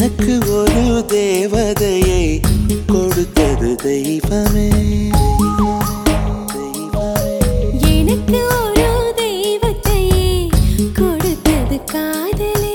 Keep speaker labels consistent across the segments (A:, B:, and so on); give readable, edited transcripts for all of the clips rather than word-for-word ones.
A: எனக்கு ஒரு தேவதையை கொடுத்தது தெய்வமே.
B: எனக்கு ஒரு தெய்வத்தையே கொடுத்தது காதலே.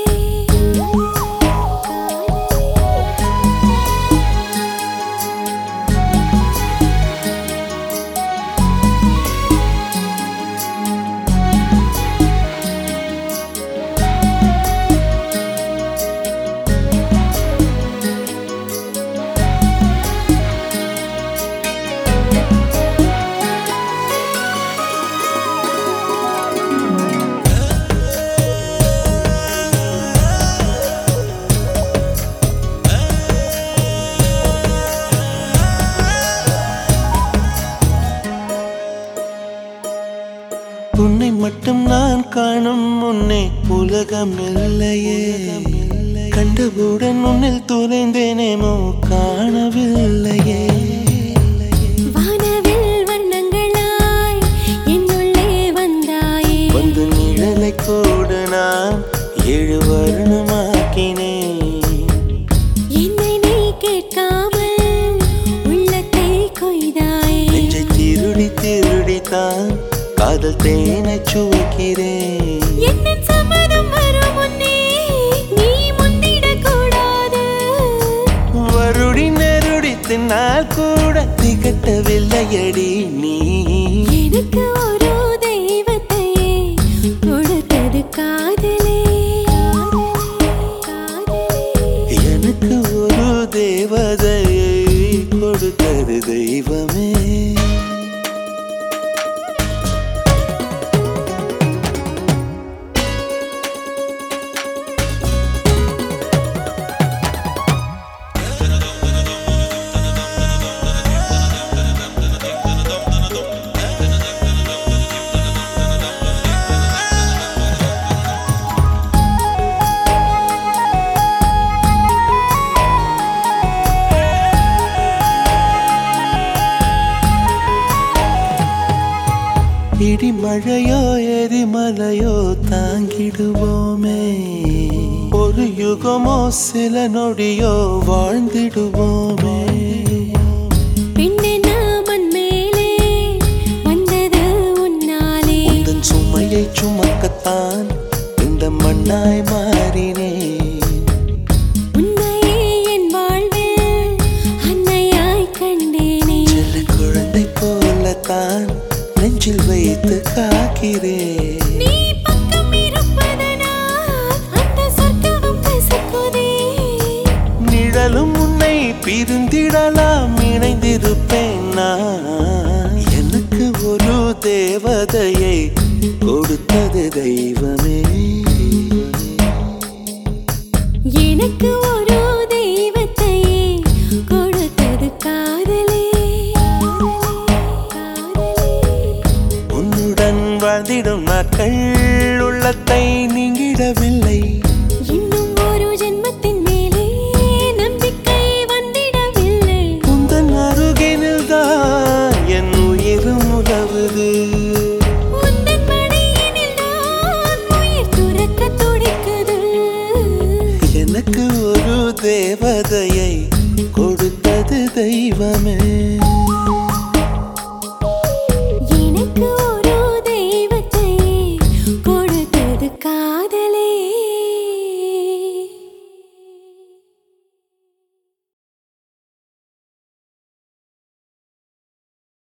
A: உன்னை மட்டும் நான் காணும் முன்னே உலகம் இல்லையே. கண்டவுடன் உன்னில் தொலைந்தேனேமோ காணவில்லையே.
B: வானவில் வண்ணங்களாய் என்னுள்ளே வந்தாயே.
A: வந்து நிழலை கூட நான் 7 வருணமாக்கினேன்.
B: என்னை நீ கேட்காமல் உள்ளத்தை கொய்தாயே.
A: நெஞ்சை திருடி திருடித்தான் காதல் தேனை சுவைக்கிறேன்.
B: என்ன சம்மதம் வரும் முன்னே நீ முந்திடக் கூடாது.
A: வருடி நெருடி தின்னால் கூட திகட்டவில்லையடி நீ.
B: எனக்கு ஒரு தெய்வத்தையே கொடுத்தது காதலே.
A: எனக்கு ஒரு தேவதையை கொடுத்தது தெய்வமே. இடி மழையோ எரிமலையோ தாங்கிடுவோமே. ஒரு யுகமோ சில நொடியோ வாழ்ந்திடுவோமே.
B: பின்னே நாமன் மேலே வந்தது உன்னாலே.
A: உந்தன் சுமையை சுமக்கத்தான் இந்த மண்ணாய் மாறினேன்.
B: உன்னையே என் வாழ்வில் அன்னையாய் கண்டேனே.
A: சில குழந்தை போலத்தான் நெஞ்சில் வைத்து காக்கிறேன்.
B: நீ பக்கம் இருப்பதனால் அந்த சொர்க்கமும் கசக்குதே.
A: நிழலும் உன்னை பிரிந்திடலாம் இணைந்திருப்பேன் நான். எனக்கு ஒரு தேவதையை கொடுத்தது தெய்வமே.
B: எனக்கு ஒரு தெய்வத்தையே கொடுத்தது காதலே.
A: உன்னுடன் வாழ்ந்திடும் நாட்கள் உள்ளத்தை நீங்கிடவில்லை.
B: இன்னும் ஒரு ஜென்மத்தின் மேலே நம்பிக்கை வந்திடவில்லை.
A: உந்தன் அருகினில் தான் என் உயிரும் உலவுது.
B: உந்தன் மடியினில் நான் உயிர் துறக்கத் துடிக்குது.
A: எனக்கு ஒரு தேவதையை கொடுத்தது தெய்வமே.